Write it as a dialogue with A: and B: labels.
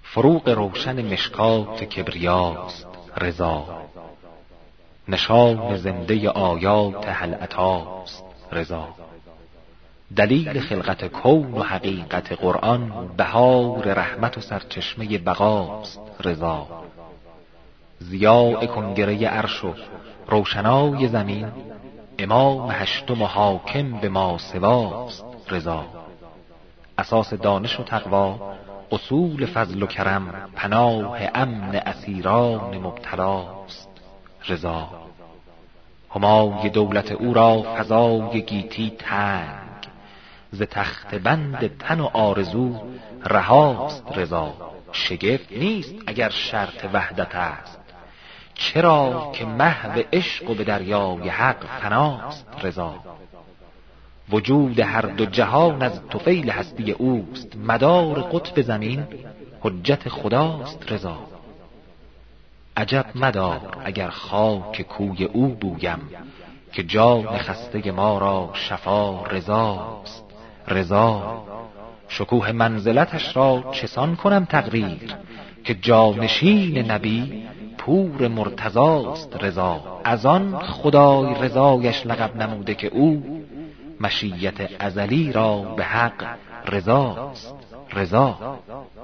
A: فروغ روشن مشکات کبریاست رضا. نشان زنده آیات هل اتاست رضا. دلیل خلقت کون و حقیقت قرآن، بهار رحمت و سرچشمه بقاست رضا. ضیاء کنگره عرش و روشنای زمین، امام هشتم و حاکم به ما سواست رضا. اساس دانش و تقوا، اصول فضل و کرم، پناه امن اسیران مبتلاست رضا. همای دولت او را فضای گیتی تنگ، ز تخت بند تن و آرزو رهاست رضا. شگفت نیست اگر شرط وحدت است، چرا که محو عشق و به دریای حق فناست رضا. وجود هر دو جهان از طفیل هستی اوست، مدار قطب زمین حجت خداست رضا. عجب مدار اگر خاک کوی او بویم، که جان خسته ما را شفا رضاست رضا. شکوه منزلتش را چسان کنم تقریر، که جانشین نبی پور مرتضاست رضا. از آن خدای رضایش لقب نموده که او، مشیت ازلی را به حق رضاست رضا.